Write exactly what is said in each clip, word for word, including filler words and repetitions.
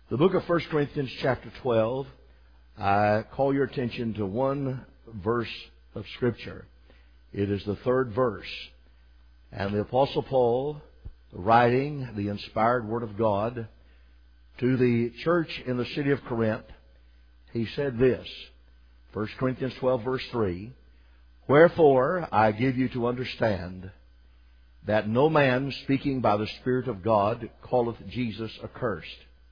The book of First Corinthians chapter twelve, I call your attention to one verse of Scripture. It is the third verse. And the Apostle Paul, writing the inspired Word of God to the church in the city of Corinth, he said this, First Corinthians twelve verse three, "Wherefore I give you to understand that no man speaking by the Spirit of God calleth Jesus accursed,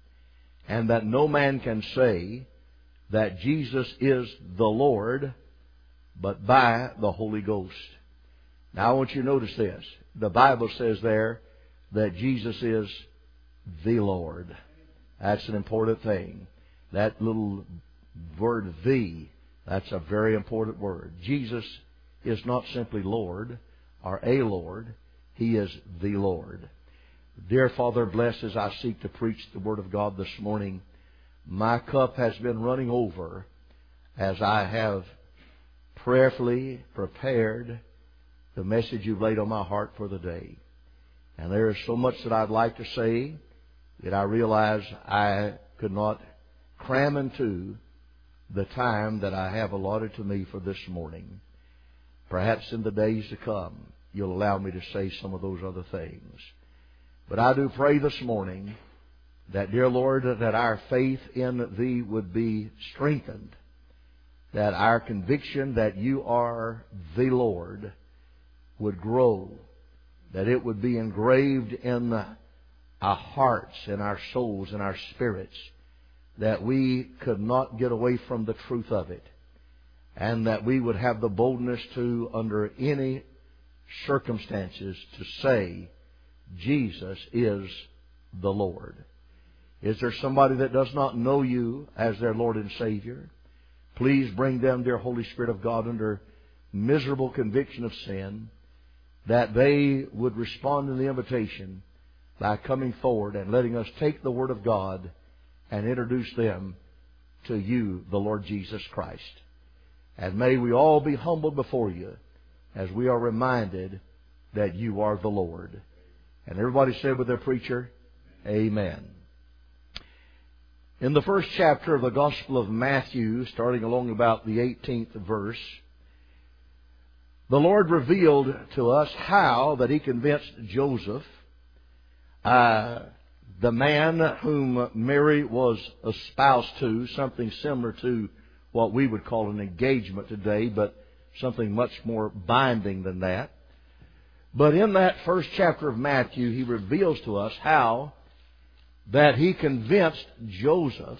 and that no man can say that Jesus is the Lord, but by the Holy Ghost." Now I want you to notice this. The Bible says there that Jesus is the Lord. That's an important thing. That little word "the," that's a very important word. Jesus is not simply Lord or a Lord. He is the Lord. Dear Father, bless as I seek to preach the Word of God this morning. My cup has been running over as I have prayerfully prepared the message you've laid on my heart for the day. And there is so much that I'd like to say that I realize I could not cram into the time that I have allotted to me for this morning. Perhaps in the days to come, you'll allow me to say some of those other things. But I do pray this morning that, dear Lord, that our faith in Thee would be strengthened, that our conviction that You are the Lord would grow, that it would be engraved in our hearts, in our souls, in our spirits, that we could not get away from the truth of it, and that we would have the boldness to, under any circumstances, to say, Jesus is the Lord. Is there somebody that does not know You as their Lord and Savior? Please bring them, dear Holy Spirit of God, under miserable conviction of sin, that they would respond to the invitation by coming forward and letting us take the Word of God and introduce them to You, the Lord Jesus Christ. And may we all be humbled before You as we are reminded that You are the Lord. And everybody said with their preacher, Amen. In the first chapter of the Gospel of Matthew, starting along about the eighteenth verse, the Lord revealed to us how that He convinced Joseph, uh, the man whom Mary was espoused to, something similar to what we would call an engagement today, but something much more binding than that. But in that first chapter of Matthew, He reveals to us how that He convinced Joseph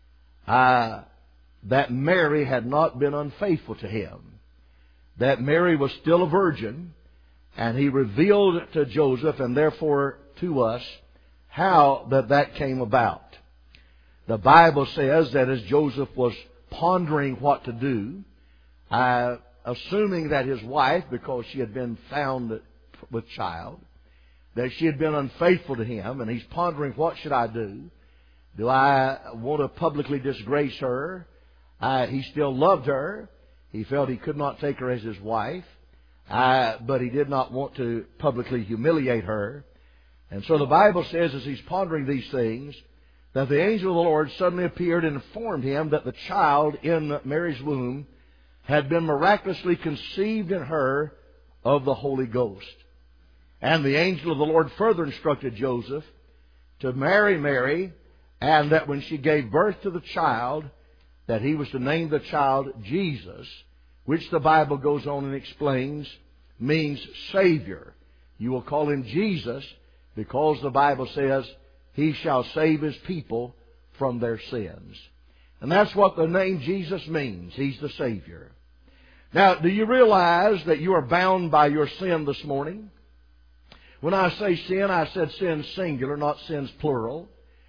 uh, that Mary had not been unfaithful to him, that Mary was still a virgin, and He revealed to Joseph, and therefore to us, how that that came about. The Bible says that as Joseph was pondering what to do, uh, assuming that his wife, because she had been found with child, that she had been unfaithful to him, and he's pondering, what should I do? Do I want to publicly disgrace her? Uh, he still loved her. He felt he could not take her as his wife, uh, but he did not want to publicly humiliate her. And so the Bible says, as he's pondering these things, that the angel of the Lord suddenly appeared and informed him that the child in Mary's womb had been miraculously conceived in her of the Holy Ghost. And the angel of the Lord further instructed Joseph to marry Mary, and that when she gave birth to the child, that he was to name the child Jesus, which the Bible goes on and explains means Savior. You will call Him Jesus because the Bible says He shall save His people from their sins. And that's what the name Jesus means. He's the Savior. Now, do you realize that you are bound by your sin this morning? When I say sin, I said sin singular, not sins plural.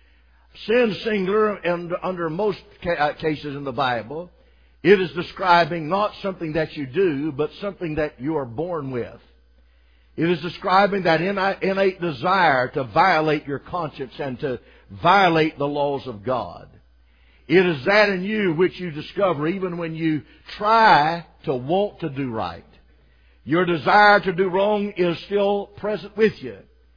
Sin singular, and under most cases in the Bible, it is describing not something that you do, but something that you are born with. It is describing that innate desire to violate your conscience and to violate the laws of God. It is that in you which you discover even when you try to want to do right. Your desire to do wrong is still present with you.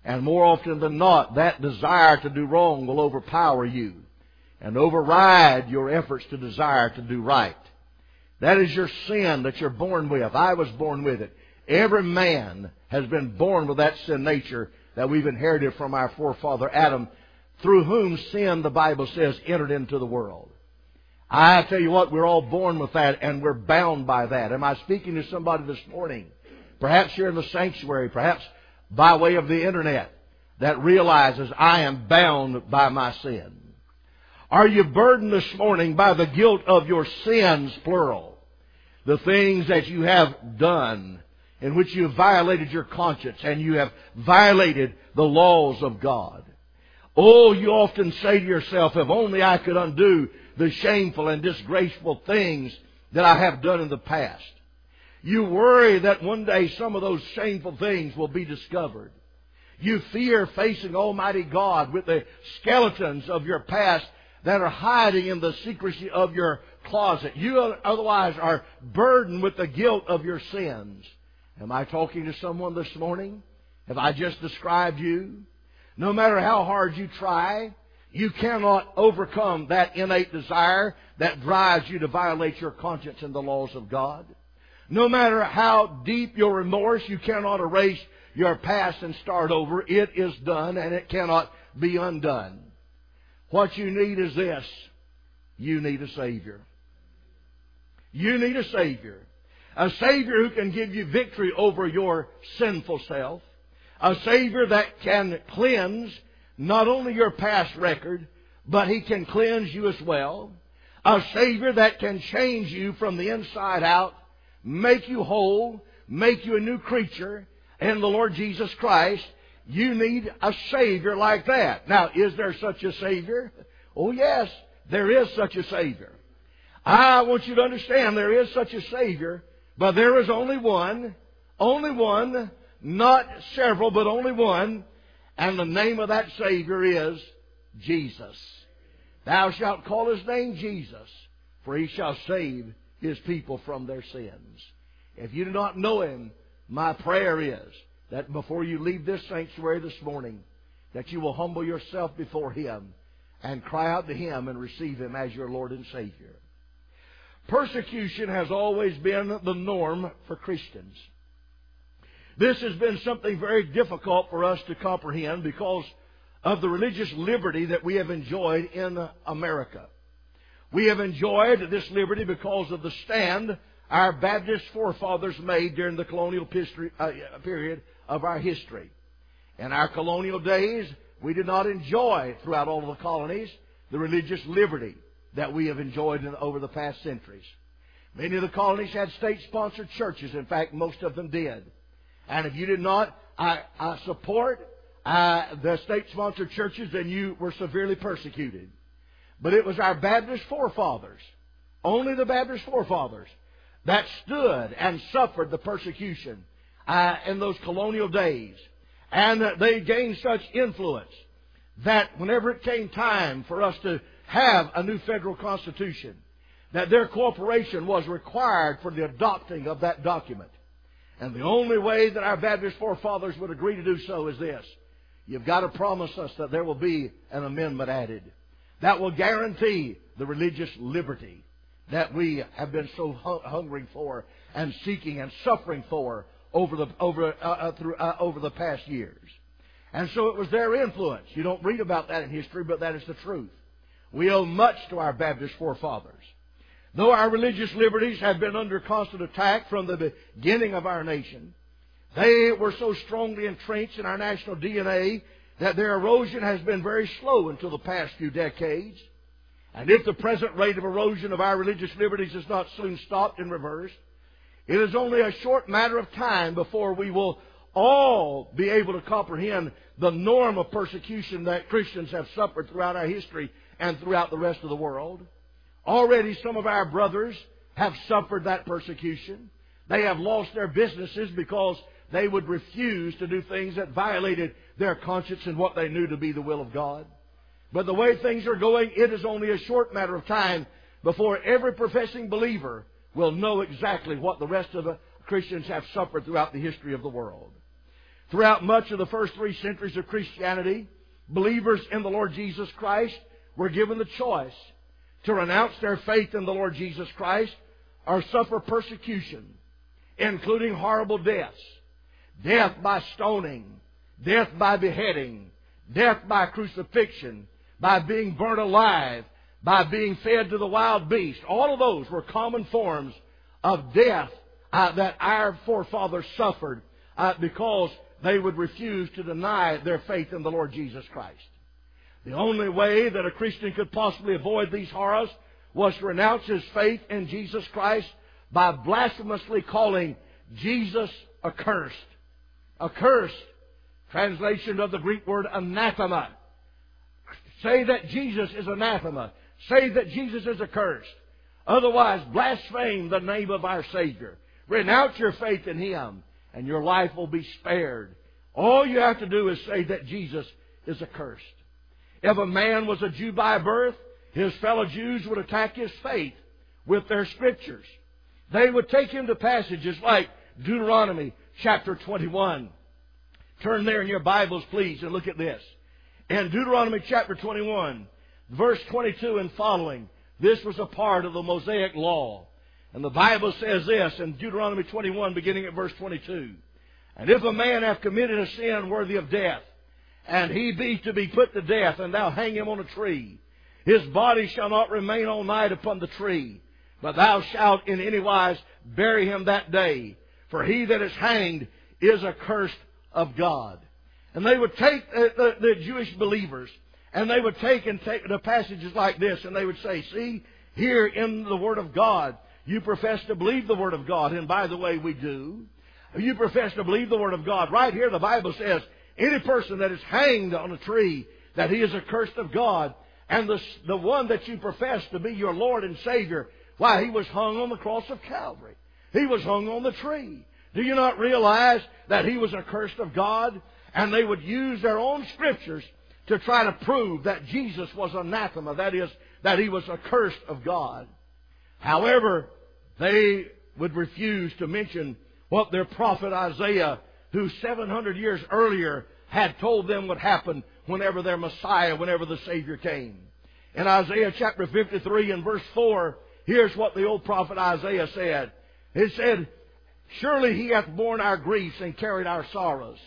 And more often than not, that desire to do wrong will overpower you and override your efforts to desire to do right. That is your sin that you're born with. I was born with it. Every man has been born with that sin nature that we've inherited from our forefather Adam, through whom sin, the Bible says, entered into the world. I tell you what, we're all born with that, and we're bound by that. Am I speaking to somebody this morning? Perhaps you're in the sanctuary, perhaps by way of the internet, that realizes I am bound by my sin. Are you burdened this morning by the guilt of your sins, plural? The things that you have done in which you have violated your conscience and you have violated the laws of God. Oh, you often say to yourself, if only I could undo the shameful and disgraceful things that I have done in the past. You worry that one day some of those shameful things will be discovered. You fear facing Almighty God with the skeletons of your past that are hiding in the secrecy of your closet. You otherwise are burdened with the guilt of your sins. Am I talking to someone this morning? Have I just described you? No matter how hard you try, you cannot overcome that innate desire that drives you to violate your conscience and the laws of God. No matter how deep your remorse, you cannot erase your past and start over. It is done and it cannot be undone. What you need is this. You need a Savior. You need a Savior. A Savior who can give you victory over your sinful self. A Savior that can cleanse not only your past record, but He can cleanse you as well. A Savior that can change you from the inside out, make you whole, make you a new creature in the Lord Jesus Christ. You need a Savior like that. Now, is there such a Savior? Oh, yes, there is such a Savior. I want you to understand there is such a Savior, but there is only one, only one, not several, but only one, and the name of that Savior is Jesus. Thou shalt call His name Jesus, for He shall save His people from their sins. If you do not know Him, my prayer is that before you leave this sanctuary this morning, that you will humble yourself before Him and cry out to Him and receive Him as your Lord and Savior. Persecution has always been the norm for Christians. This has been something very difficult for us to comprehend because of the religious liberty that we have enjoyed in America. We have enjoyed this liberty because of the stand our Baptist forefathers made during the colonial history, uh, period of our history. In our colonial days, we did not enjoy throughout all of the colonies the religious liberty that we have enjoyed in, over the past centuries. Many of the colonies had state-sponsored churches. In fact, most of them did. And if you did not I, I support uh, the state-sponsored churches, then you were severely persecuted. But it was our Baptist forefathers, only the Baptist forefathers, that stood and suffered the persecution uh, in those colonial days. And uh, they gained such influence that whenever it came time for us to have a new federal constitution, that their cooperation was required for the adopting of that document. And the only way that our Baptist forefathers would agree to do so is this. You've got to promise us that there will be an amendment added that will guarantee the religious liberty that we have been so hungering for and seeking and suffering for over the over uh, uh, through uh, over the past years. And so it was their influence. You don't read about that in history, but that is the truth. We owe much to our Baptist forefathers. Though our religious liberties have been under constant attack from the beginning of our nation, they were so strongly entrenched in our national D N A that their erosion has been very slow until the past few decades. And if the present rate of erosion of our religious liberties is not soon stopped and reversed, it is only a short matter of time before we will all be able to comprehend the norm of persecution that Christians have suffered throughout our history and throughout the rest of the world. Already some of our brothers have suffered that persecution. They have lost their businesses because they would refuse to do things that violated their conscience and what they knew to be the will of God. But the way things are going, it is only a short matter of time before every professing believer will know exactly what the rest of the Christians have suffered throughout the history of the world. Throughout much of the first three centuries of Christianity, believers in the Lord Jesus Christ were given the choice to renounce their faith in the Lord Jesus Christ or suffer persecution, including horrible deaths. Death by stoning, death by beheading, death by crucifixion, by being burnt alive, by being fed to the wild beast. All of those were common forms of death uh, that our forefathers suffered uh, because they would refuse to deny their faith in the Lord Jesus Christ. The only way that a Christian could possibly avoid these horrors was to renounce his faith in Jesus Christ by blasphemously calling Jesus accursed. Accursed, translation of the Greek word anathema. Say that Jesus is anathema. Say that Jesus is accursed. Otherwise, blaspheme the name of our Savior. Renounce your faith in Him, and your life will be spared. All you have to do is say that Jesus is accursed. If a man was a Jew by birth, his fellow Jews would attack his faith with their scriptures. They would take him to passages like Deuteronomy chapter twenty-one. Turn there in your Bibles, please, and look at this. In Deuteronomy chapter twenty-one, verse twenty-two and following, this was a part of the Mosaic law. And the Bible says this in Deuteronomy twenty-one, beginning at verse twenty-two. And if a man have committed a sin worthy of death, and he be to be put to death, and thou hang him on a tree, his body shall not remain all night upon the tree, but thou shalt in any wise bury him that day. For he that is hanged is accursed of God. And they would take the, the, the Jewish believers, and they would take and take the passages like this, and they would say, see, here in the Word of God, you profess to believe the Word of God. And by the way, we do. You profess to believe the Word of God. Right here the Bible says, any person that is hanged on a tree, that he is accursed of God. And the, the one that you profess to be your Lord and Savior, why, he was hung on the cross of Calvary. He was hung on the tree. Do you not realize that he was accursed of God? And they would use their own scriptures to try to prove that Jesus was anathema, that is, that he was accursed of God. However, they would refuse to mention what their prophet Isaiah, who seven hundred years earlier had told them would happen whenever their Messiah, whenever the Savior came. In Isaiah chapter fifty-three and verse four, here's what the old prophet Isaiah said. He said, surely he hath borne our griefs and carried our sorrows.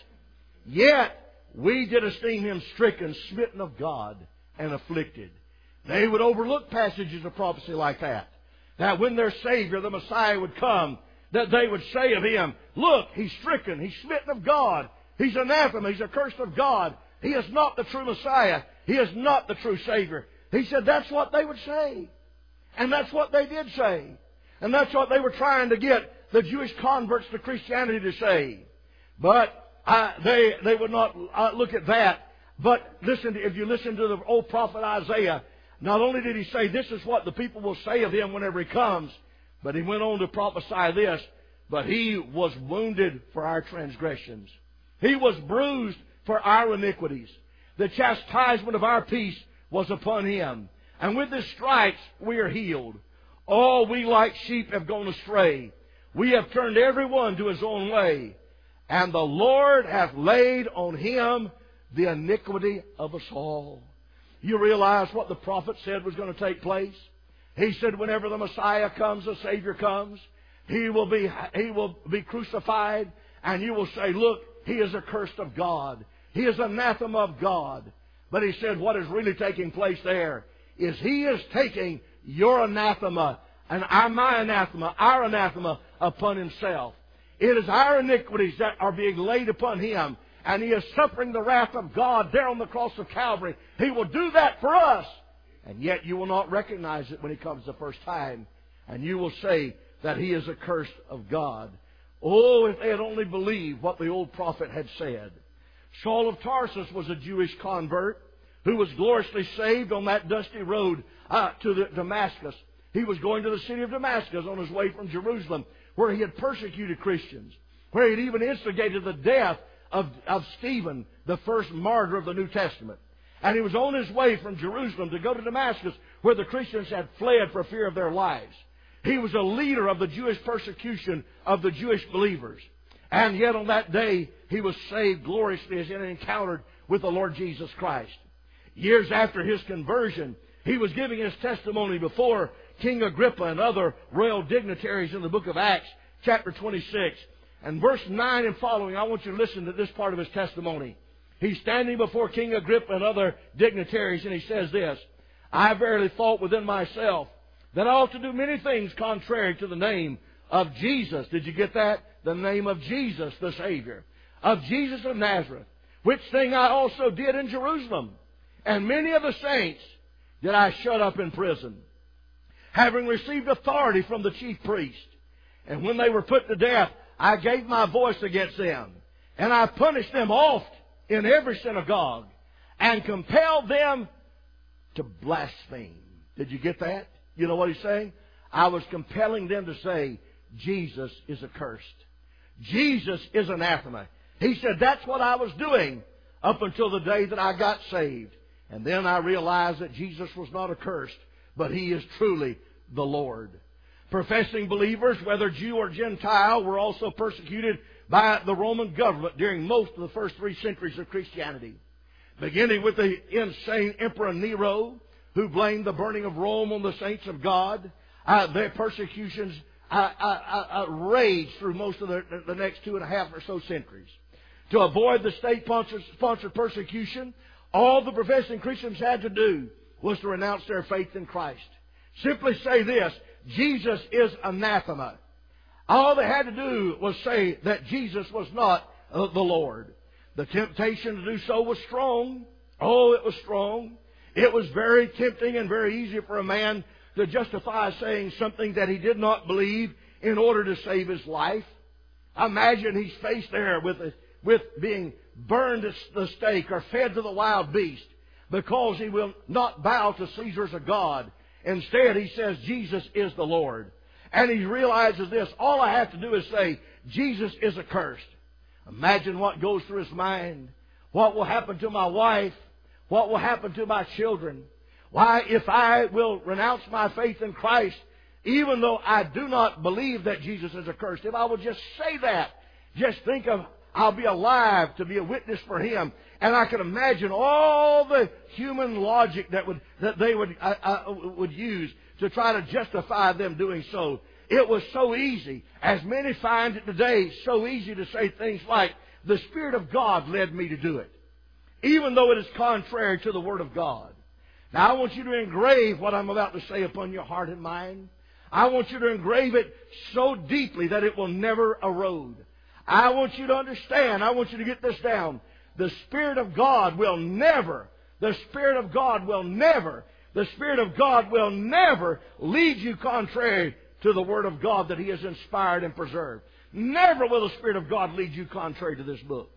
Yet we did esteem him stricken, smitten of God, and afflicted. They would overlook passages of prophecy like that. That when their Savior, the Messiah, would come, that they would say of him, look, he's stricken, he's smitten of God, he's anathema, he's accursed of God. He is not the true Messiah. He is not the true Savior. He said that's what they would say. And that's what they did say. And that's what they were trying to get the Jewish converts to Christianity to say. But uh, they they would not uh, look at that. But listen, if you listen to the old prophet Isaiah, not only did he say this is what the people will say of him whenever he comes, but he went on to prophesy this, but he was wounded for our transgressions. He was bruised for our iniquities. The chastisement of our peace was upon him. And with his stripes we are healed. All we like sheep have gone astray. We have turned every one to his own way. And the Lord hath laid on him the iniquity of us all. You realize what the prophet said was going to take place? He said whenever the Messiah comes, the Savior comes, he will be, he will be crucified, and you will say, look, he is accursed of God. He is anathema of God. But he said what is really taking place there is he is taking your anathema and our, my anathema, our anathema upon himself. It is our iniquities that are being laid upon him. And he is suffering the wrath of God there on the cross of Calvary. He will do that for us. And yet you will not recognize it when he comes the first time. And you will say that he is accursed of God. Oh, if they had only believed what the old prophet had said. Saul of Tarsus was a Jewish convert who was gloriously saved on that dusty road uh, to the Damascus. He was going to the city of Damascus on his way from Jerusalem, where he had persecuted Christians, where he had even instigated the death of, of Stephen, the first martyr of the New Testament. And he was on his way from Jerusalem to go to Damascus, where the Christians had fled for fear of their lives. He was a leader of the Jewish persecution of the Jewish believers. And yet on that day, he was saved gloriously as he encountered with the Lord Jesus Christ. Years after his conversion, he was giving his testimony before King Agrippa and other royal dignitaries in the book of Acts, chapter twenty-six. And verse nine and following, I want you to listen to this part of his testimony. He's standing before King Agrippa and other dignitaries, and he says this, I verily thought within myself that I ought to do many things contrary to the name of Jesus. Did you get that? The name of Jesus, the Savior. Of Jesus of Nazareth, which thing I also did in Jerusalem. And many of the saints did I shut up in prison, having received authority from the chief priest. And when they were put to death, I gave my voice against them. And I punished them oft in every synagogue, and compelled them to blaspheme. Did you get that? You know what he's saying? I was compelling them to say, Jesus is accursed. Jesus is anathema. He said, that's what I was doing up until the day that I got saved. And then I realized that Jesus was not accursed, but He is truly the Lord. Professing believers, whether Jew or Gentile, were also persecuted by the Roman government during most of the first three centuries of Christianity. Beginning with the insane Emperor Nero, who blamed the burning of Rome on the saints of God. Uh, their persecutions uh, uh, uh, raged through most of the, the next two and a half or so centuries. To avoid the state-sponsored persecution, all the professing Christians had to do was to renounce their faith in Christ. Simply say this, Jesus is anathema. All they had to do was say that Jesus was not uh, the Lord. The temptation to do so was strong. Oh, it was strong. It was very tempting and very easy for a man to justify saying something that he did not believe in order to save his life. Imagine he's faced there with, a, with being burned at the stake or fed to the wild beast because he will not bow to Caesar as a god. Instead, he says, Jesus is the Lord. And he realizes this, all I have to do is say, Jesus is accursed. Imagine what goes through his mind. What will happen to my wife? What will happen to my children? Why, if I will renounce my faith in Christ, even though I do not believe that Jesus is accursed, if I will just say that, just think of, I'll be alive to be a witness for Him. And I can imagine all the human logic that would that they would uh, uh, would use to try to justify them doing so. It was so easy, as many find it today, so easy to say things like, the Spirit of God led me to do it, even though it is contrary to the Word of God. Now, I want you to engrave what I'm about to say upon your heart and mind. I want you to engrave it so deeply that it will never erode. I want you to understand, I want you to get this down. The Spirit of God will never, the Spirit of God will never, the Spirit of God will never lead you contrary to the Word of God that He has inspired and preserved. Never will the Spirit of God lead you contrary to this book.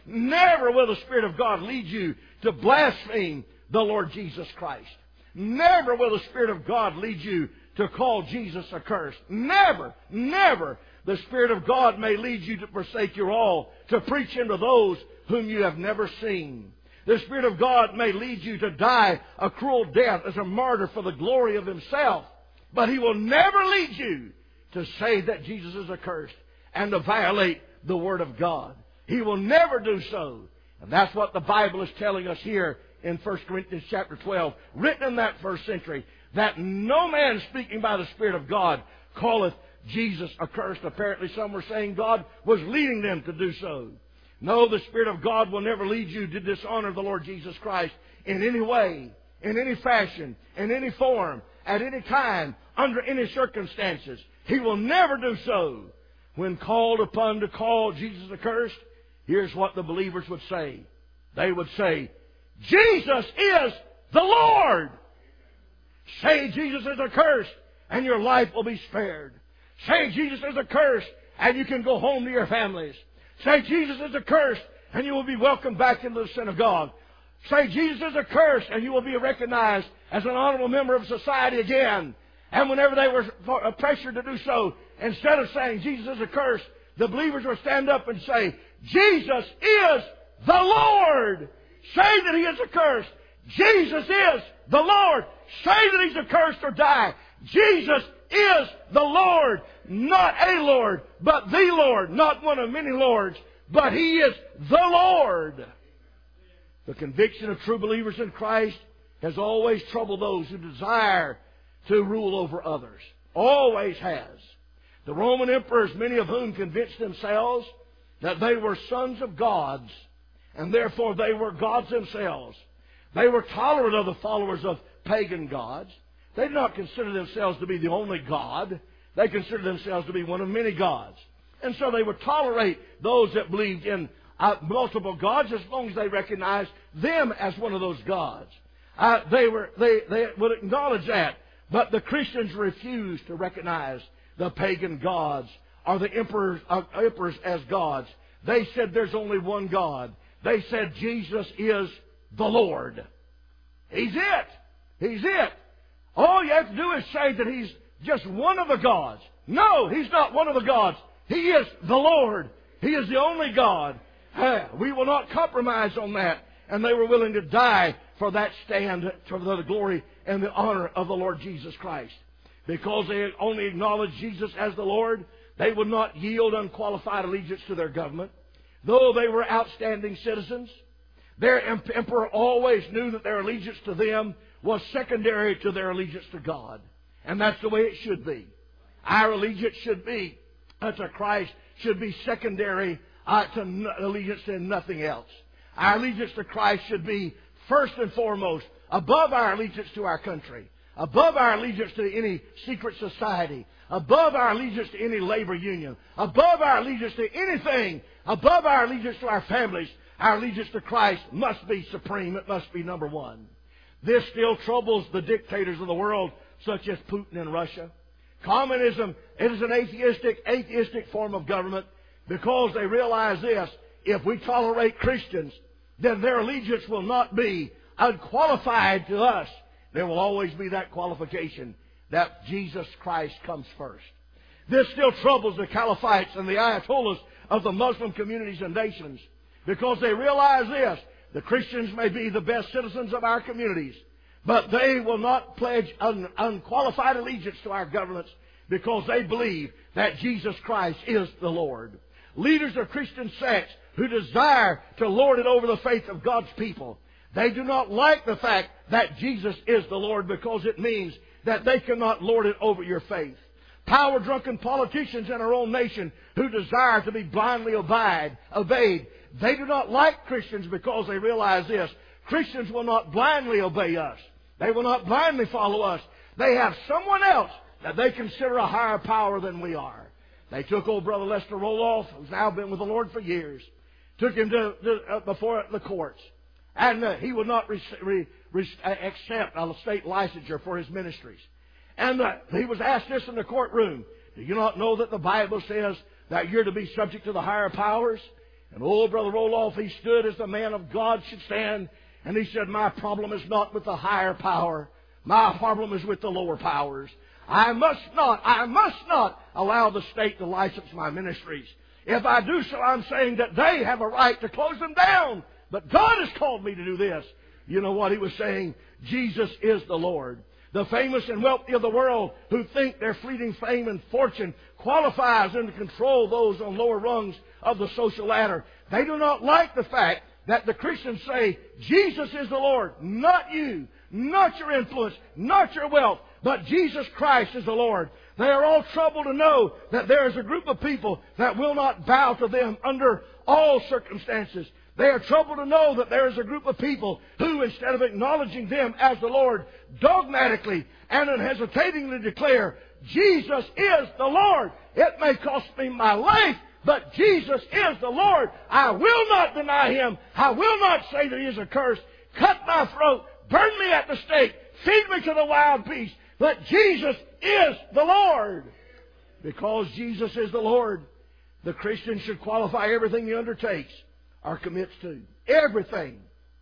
Never will the Spirit of God lead you to blaspheme the Lord Jesus Christ. Never will the Spirit of God lead you to call Jesus accursed. Never, never. The Spirit of God may lead you to forsake your all, to preach unto those whom you have never seen. The Spirit of God may lead you to die a cruel death as a martyr for the glory of Himself. But He will never lead you to say that Jesus is accursed and to violate the Word of God. He will never do so. And that's what the Bible is telling us here in First Corinthians chapter twelve, written in that first century, that no man speaking by the Spirit of God calleth Jesus accursed. Apparently some were saying God was leading them to do so. No, the Spirit of God will never lead you to dishonor the Lord Jesus Christ in any way, in any fashion, in any form, at any time, under any circumstances. He will never do so. When called upon to call Jesus accursed, here's what the believers would say. They would say, Jesus is the Lord. Say Jesus is accursed and your life will be spared. Say Jesus is accursed and you can go home to your families. Say Jesus is accursed and you will be welcomed back into the synagogue. Say Jesus is accursed and you will be recognized as an honorable member of society again. And whenever they were pressured to do so, instead of saying Jesus is accursed, the believers would stand up and say, Jesus is the Lord. Say that He is accursed. Jesus is the Lord. Say that He's accursed or die. Jesus is the Lord. Not a Lord, but the Lord. Not one of many lords, but He is the Lord. The conviction of true believers in Christ has always troubled those who desire to rule over others. Always has. The Roman emperors, many of whom convinced themselves that they were sons of gods, and therefore they were gods themselves. They were tolerant of the followers of pagan gods. They did not consider themselves to be the only God. They considered themselves to be one of many gods. And so they would tolerate those that believed in uh, multiple gods as long as they recognized them as one of those gods. Uh, they were they, they would acknowledge that. But the Christians refused to recognize the pagan gods or the emperors, uh, emperors as gods. They said there's only one God. They said Jesus is the Lord. He's it. He's it. All you have to do is say that He's just one of the gods. No, He's not one of the gods. He is the Lord. He is the only God. We will not compromise on that. And they were willing to die for that stand for the glory and the honor of the Lord Jesus Christ. Because they only acknowledged Jesus as the Lord, they would not yield unqualified allegiance to their government. Though they were outstanding citizens, their emperor always knew that their allegiance to them was secondary to their allegiance to God. And that's the way it should be. Our allegiance should be uh, to Christ, should be secondary uh, to no, allegiance to nothing else. Our allegiance to Christ should be first and foremost above our allegiance to our country, above our allegiance to any secret society, above our allegiance to any labor union, above our allegiance to anything, above our allegiance to our families. Our allegiance to Christ must be supreme. It must be number one. This still troubles the dictators of the world, such as Putin in Russia. Communism, it is an atheistic, atheistic form of government because they realize this: if we tolerate Christians, then their allegiance will not be unqualified to us. There will always be that qualification that Jesus Christ comes first. This still troubles the Caliphites and the Ayatollahs of the Muslim communities and nations because they realize this: the Christians may be the best citizens of our communities, but they will not pledge un- unqualified allegiance to our governments because they believe that Jesus Christ is the Lord. Leaders of Christian sects who desire to lord it over the faith of God's people, they do not like the fact that Jesus is the Lord because it means that they cannot lord it over your faith. Power-drunken politicians in our own nation who desire to be blindly obeyed, obeyed, they do not like Christians because they realize this: Christians will not blindly obey us. They will not blindly follow us. They have someone else that they consider a higher power than we are. They took old Brother Lester Roloff, who's now been with the Lord for years, took him to, to uh, before the courts, and uh, he would not re- re- re- accept a state licensure for his ministries. And uh, he was asked this in the courtroom: do you not know that the Bible says that you're to be subject to the higher powers? And old Brother Roloff, he stood as the man of God should stand, and he said, my problem is not with the higher power. My problem is with the lower powers. I must not, I must not allow the state to license my ministries. If I do so, I'm saying that they have a right to close them down. But God has called me to do this. You know what he was saying? Jesus is the Lord. The famous and wealthy of the world who think their fleeting fame and fortune qualifies them to control those on lower rungs of the social ladder. They do not like the fact that the Christians say, Jesus is the Lord, not you, not your influence, not your wealth, but Jesus Christ is the Lord. They are all troubled to know that there is a group of people that will not bow to them under all circumstances. They are troubled to know that there is a group of people who, instead of acknowledging them as the Lord, dogmatically and unhesitatingly declare, Jesus is the Lord. It may cost me my life, but Jesus is the Lord. I will not deny Him. I will not say that He is accursed. Cut my throat. Burn me at the stake. Feed me to the wild beasts. But Jesus is the Lord. Because Jesus is the Lord, the Christian should qualify everything he undertakes or commits to. Everything.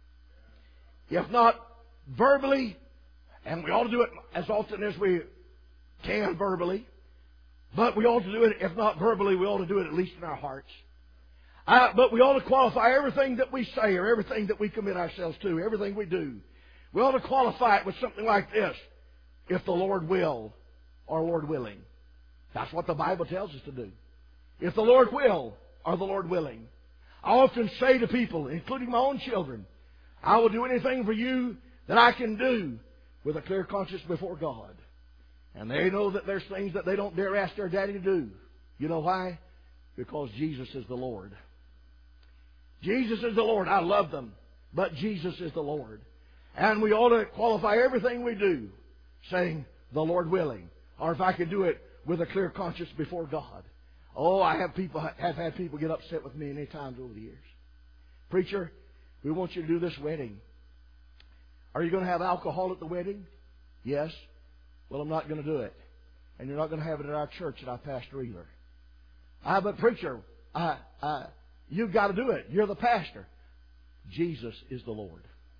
If not verbally, and we ought to do it as often as we can verbally, but we ought to do it, if not verbally, we ought to do it at least in our hearts. Uh, but we ought to qualify everything that we say or everything that we commit ourselves to, everything we do. We ought to qualify it with something like this: if the Lord will, or Lord willing. That's what the Bible tells us to do. If the Lord will, or the Lord willing. I often say to people, including my own children, I will do anything for you that I can do with a clear conscience before God. And they know that there's things that they don't dare ask their daddy to do. You know why? Because Jesus is the Lord. Jesus is the Lord. I love them, but Jesus is the Lord. And we ought to qualify everything we do saying, the Lord willing. Or if I can do it with a clear conscience before God. Oh, I have people have had people get upset with me many times over the years. Preacher, we want you to do this wedding. Are you going to have alcohol at the wedding? Yes. Well, I'm not going to do it. And you're not going to have it at our church that I pastor either. Ah, but preacher, I, I, you've got to do it. You're the pastor. Jesus is the Lord.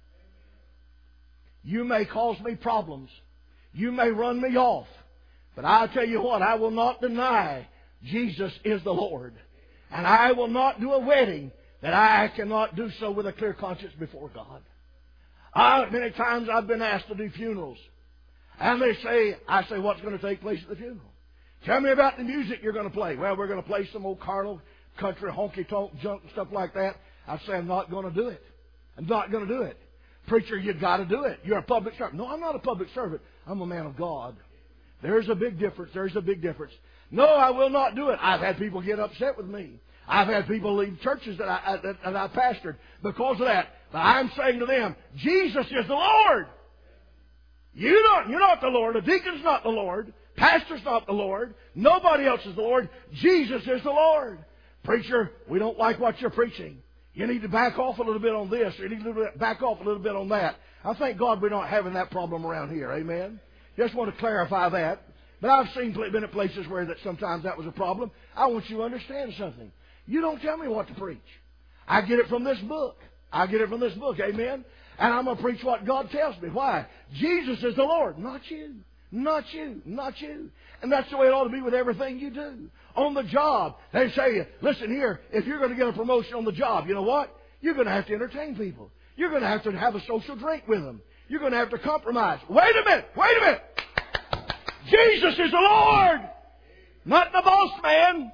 You may cause me problems. You may run me off. But I'll tell you what, I will not deny Jesus is the Lord. And I will not do a wedding that I cannot do so with a clear conscience before God. I, many times I've been asked to do funerals. And they say, I say, what's going to take place at the funeral? Tell me about the music you're going to play. Well, we're going to play some old carnal, country, honky-tonk junk and stuff like that. I say, I'm not going to do it. I'm not going to do it. Preacher, you've got to do it. You're a public servant. No, I'm not a public servant. I'm a man of God. There's a big difference. There's a big difference. No, I will not do it. I've had people get upset with me. I've had people leave churches that I, that, that I pastored because of that. But I'm saying to them, Jesus is the Lord. You don't, you're not the Lord. The deacon's not the Lord. Pastor's not the Lord. Nobody else is the Lord. Jesus is the Lord. Preacher, we don't like what you're preaching. You need to back off a little bit on this. You need to back off a little bit on that. I thank God we're not having that problem around here. Amen. Just want to clarify that. But I've seen been at places where that sometimes that was a problem. I want you to understand something. You don't tell me what to preach. I get it from this book. I get it from this book. Amen. And I'm going to preach what God tells me. Why? Jesus is the Lord, not you. Not you. Not you. And that's the way it ought to be with everything you do. On the job, they say, listen here, if you're going to get a promotion on the job, you know what? You're going to have to entertain people. You're going to have to have a social drink with them. You're going to have to compromise. Wait a minute. Wait a minute. Jesus is the Lord, not the boss man.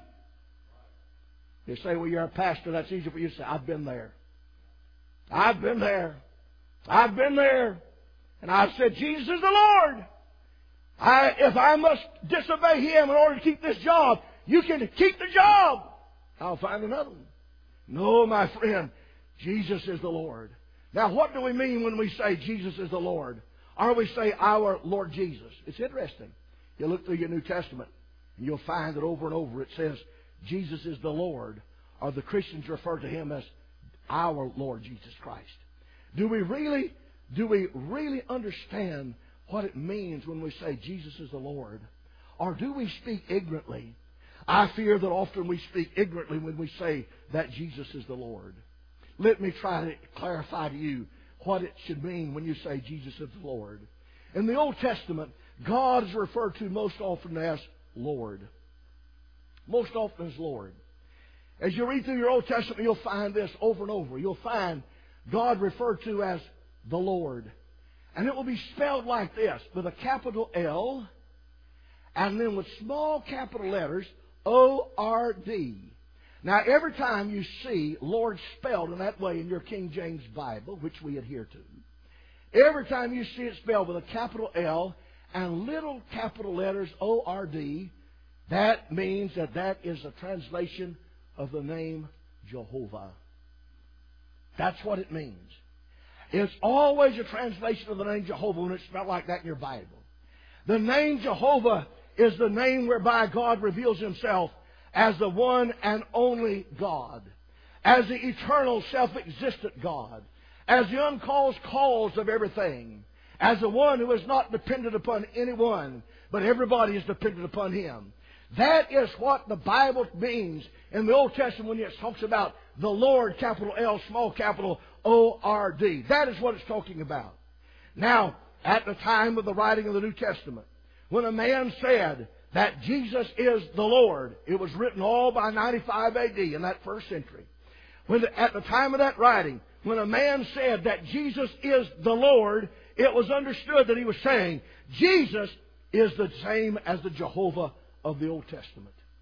You say, well, you're a pastor. That's easy for you to say. I've been there. I've been there. I've been there. And I've said, Jesus is the Lord. I, if I must disobey Him in order to keep this job, you can keep the job. I'll find another one. No, my friend, Jesus is the Lord. Now, what do we mean when we say Jesus is the Lord? Or we say our Lord Jesus? It's interesting. You look through your New Testament, and you'll find that over and over it says, Jesus is the Lord, or the Christians refer to Him as our Lord Jesus Christ. Do we really, do we really understand what it means when we say Jesus is the Lord? Or do we speak ignorantly? I fear that often we speak ignorantly when we say that Jesus is the Lord. Let me try to clarify to you what it should mean when you say Jesus is the Lord. In the Old Testament, God is referred to most often as Lord. Most often as Lord. As you read through your Old Testament, you'll find this over and over. You'll find God referred to as the Lord. And it will be spelled like this, with a capital L, and then with small capital letters, O R D. Now, every time you see Lord spelled in that way in your King James Bible, which we adhere to, every time you see it spelled with a capital L and little capital letters O R D, that means that that is a translation of the name Jehovah. That's what it means. It's always a translation of the name Jehovah when it's spelled like that in your Bible. The name Jehovah is the name whereby God reveals Himself as the one and only God, as the eternal self-existent God, as the uncaused cause of everything, as the one who is not dependent upon anyone, but everybody is dependent upon Him. That is what the Bible means in the Old Testament when it talks about the Lord, capital L, small capital O R D. That is what it's talking about. Now, at the time of the writing of the New Testament, when a man said that Jesus is the Lord, it was written all by ninety-five A D in that first century. When the, at the time of that writing, when a man said that Jesus is the Lord, it was understood that he was saying Jesus is the same as the Jehovah of the Old Testament.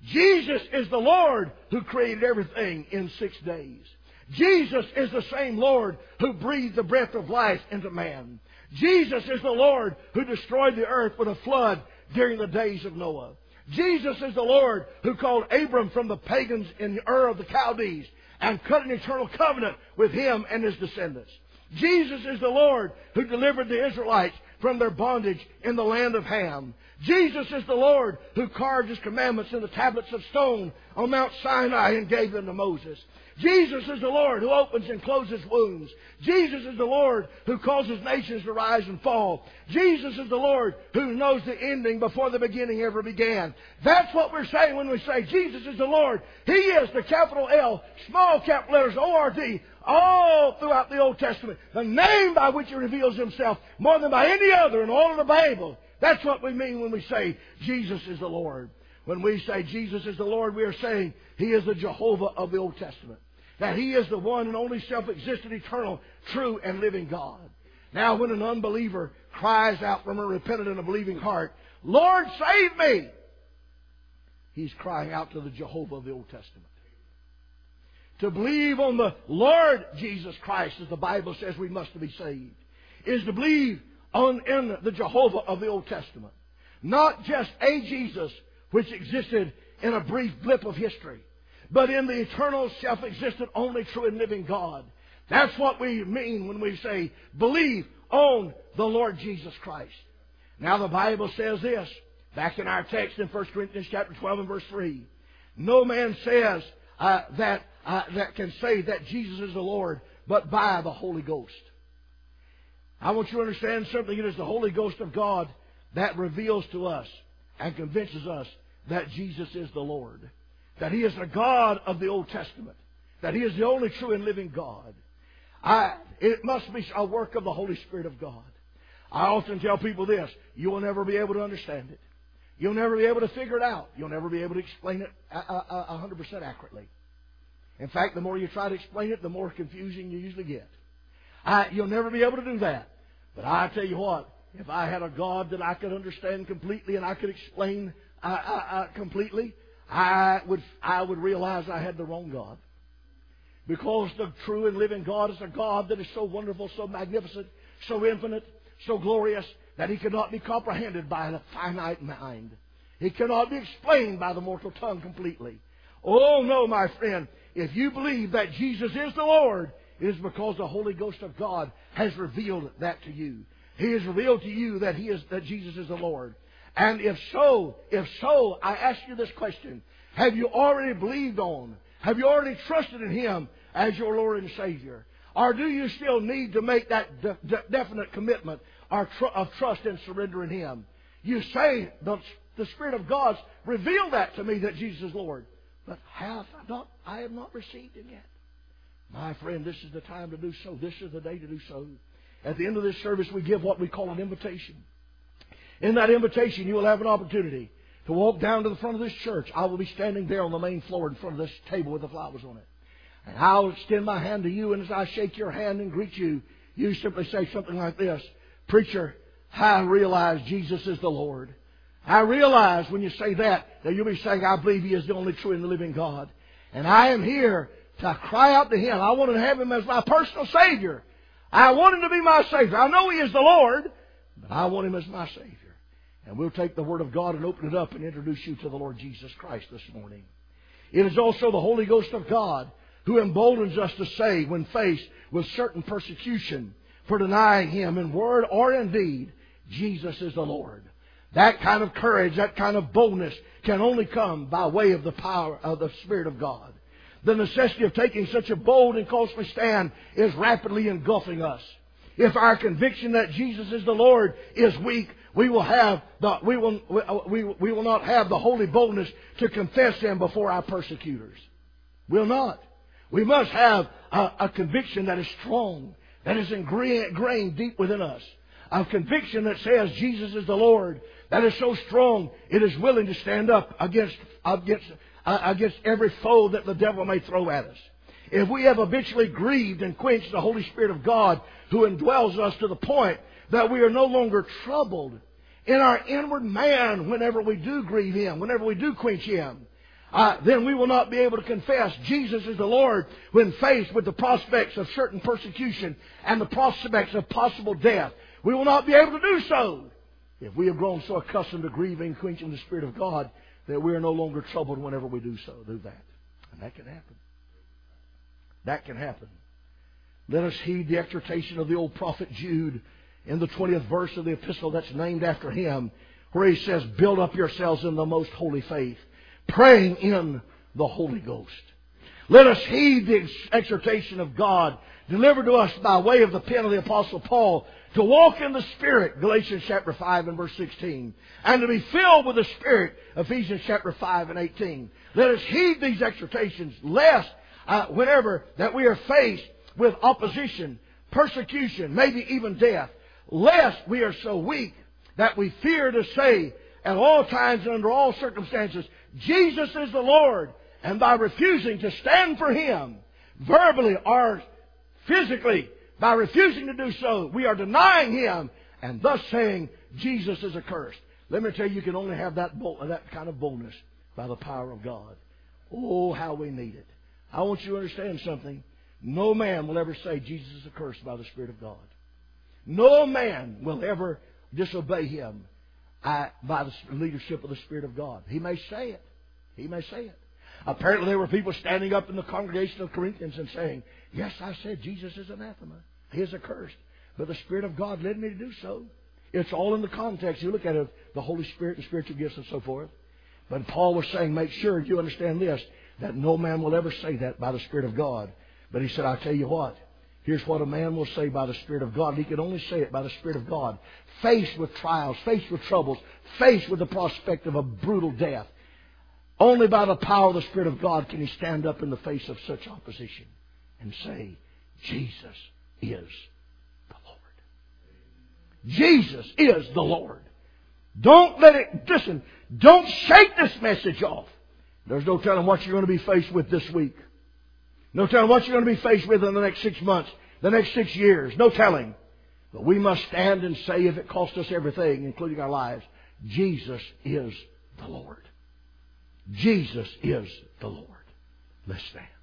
Jesus is the Lord who created everything in six days. Jesus is the same Lord who breathed the breath of life into man. Jesus is the Lord who destroyed the earth with a flood during the days of Noah. Jesus is the Lord who called Abram from the pagans in Ur of the Chaldees and cut an eternal covenant with him and his descendants. Jesus is the Lord who delivered the Israelites from their bondage in the land of Ham. Jesus is the Lord who carved His commandments in the tablets of stone on Mount Sinai and gave them to Moses. Jesus is the Lord who opens and closes wombs. Jesus is the Lord who causes nations to rise and fall. Jesus is the Lord who knows the ending before the beginning ever began. That's what we're saying when we say Jesus is the Lord. He is the capital L, small cap letters, O R D, all throughout the Old Testament. The name by which He reveals Himself more than by any other in all of the Bible. That's what we mean when we say Jesus is the Lord. When we say Jesus is the Lord, we are saying He is the Jehovah of the Old Testament. That He is the one and only self-existent, eternal, true, and living God. Now, when an unbeliever cries out from a repentant and a believing heart, Lord, save me, he's crying out to the Jehovah of the Old Testament. To believe on the Lord Jesus Christ, as the Bible says we must be saved, is to believe on in the Jehovah of the Old Testament. Not just a Jesus which existed in a brief blip of history, but in the eternal, self-existent, only true and living God. That's what we mean when we say, believe on the Lord Jesus Christ. Now the Bible says this, back in our text in First Corinthians chapter twelve and verse three. No man says uh, that, uh, that can say that Jesus is the Lord, but by the Holy Ghost. I want you to understand something. It is the Holy Ghost of God that reveals to us and convinces us that Jesus is the Lord. That He is the God of the Old Testament. That He is the only true and living God. I, it must be a work of the Holy Spirit of God. I often tell people this. You will never be able to understand it. You'll never be able to figure it out. You'll never be able to explain it one hundred percent accurately. In fact, the more you try to explain it, the more confusing you usually get. I, you'll never be able to do that. But I tell you what, if I had a God that I could understand completely and I could explain uh, uh, uh, completely, I would I would realize I had the wrong God. Because the true and living God is a God that is so wonderful, so magnificent, so infinite, so glorious, that He cannot be comprehended by a finite mind. He cannot be explained by the mortal tongue completely. Oh no, my friend, if you believe that Jesus is the Lord, it is because the Holy Ghost of God has revealed that to you. He has revealed to you that He is that Jesus is the Lord. And if so, if so, I ask you this question. Have you already believed on? Have you already trusted in Him as your Lord and Savior? Or do you still need to make that de- de- definite commitment or tr- of trust and surrender in Him? You say, the, the Spirit of God's revealed that to me, that Jesus is Lord. But have I not, I have not received Him yet. My friend, this is the time to do so. This is the day to do so. At the end of this service, we give what we call an invitation. In that invitation, you will have an opportunity to walk down to the front of this church. I will be standing there on the main floor in front of this table with the flowers on it. And I'll extend my hand to you, and as I shake your hand and greet you, you simply say something like this. Preacher, I realize Jesus is the Lord. I realize when you say that, that you'll be saying, I believe He is the only true and the living God. And I am here to cry out to Him. I want to have Him as my personal Savior. I want Him to be my Savior. I know He is the Lord, but I want Him as my Savior. And we'll take the Word of God and open it up and introduce you to the Lord Jesus Christ this morning. It is also the Holy Ghost of God who emboldens us to say, when faced with certain persecution for denying Him in word or in deed, Jesus is the Lord. That kind of courage, that kind of boldness can only come by way of the power of the Spirit of God. The necessity of taking such a bold and costly stand is rapidly engulfing us. If our conviction that Jesus is the Lord is weak, we will have the we will we, we will not have the holy boldness to confess Him before our persecutors. We'll not. We must have a, a conviction that is strong, that is ingrained deep within us. A conviction that says Jesus is the Lord, that is so strong it is willing to stand up against against uh, against every foe that the devil may throw at us. If we have habitually grieved and quenched the Holy Spirit of God who indwells us to the point that we are no longer troubled in our inward man whenever we do grieve Him, whenever we do quench Him, uh, then we will not be able to confess Jesus is the Lord when faced with the prospects of certain persecution and the prospects of possible death. We will not be able to do so if we have grown so accustomed to grieving, quenching the Spirit of God that we are no longer troubled whenever we do so. Do that. And that can happen. That can happen. Let us heed the exhortation of the old prophet Jude in the twentieth verse of the epistle that's named after him, where he says, build up yourselves in the most holy faith, praying in the Holy Ghost. Let us heed the exhortation of God delivered to us by way of the pen of the Apostle Paul to walk in the Spirit, Galatians chapter five and verse sixteen, and to be filled with the Spirit, Ephesians chapter five and eighteen. Let us heed these exhortations, lest uh, whenever that we are faced with opposition, persecution, maybe even death, lest we are so weak that we fear to say at all times and under all circumstances, Jesus is the Lord. And by refusing to stand for Him, verbally or physically, by refusing to do so, we are denying Him and thus saying Jesus is accursed. Let me tell you, you can only have that bold, that kind of boldness by the power of God. Oh, how we need it. I want you to understand something. No man will ever say Jesus is accursed by the Spirit of God. No man will ever disobey Him uh, by the leadership of the Spirit of God. He may say it. He may say it. Apparently there were people standing up in the congregation of Corinthians and saying, yes, I said Jesus is anathema. He is accursed. But the Spirit of God led me to do so. It's all in the context. You look at it, the Holy Spirit and spiritual gifts and so forth. But Paul was saying, make sure you understand this, that no man will ever say that by the Spirit of God. But he said, I'll tell you what. Here's what a man will say by the Spirit of God. He can only say it by the Spirit of God. Faced with trials, faced with troubles, faced with the prospect of a brutal death. Only by the power of the Spirit of God can he stand up in the face of such opposition and say, Jesus is the Lord. Jesus is the Lord. Don't let it, listen, don't shake this message off. There's no telling what you're going to be faced with this week. No telling what you're going to be faced with in the next six months, the next six years. No telling. But we must stand and say, if it costs us everything, including our lives, Jesus is the Lord. Jesus is the Lord. Let's stand.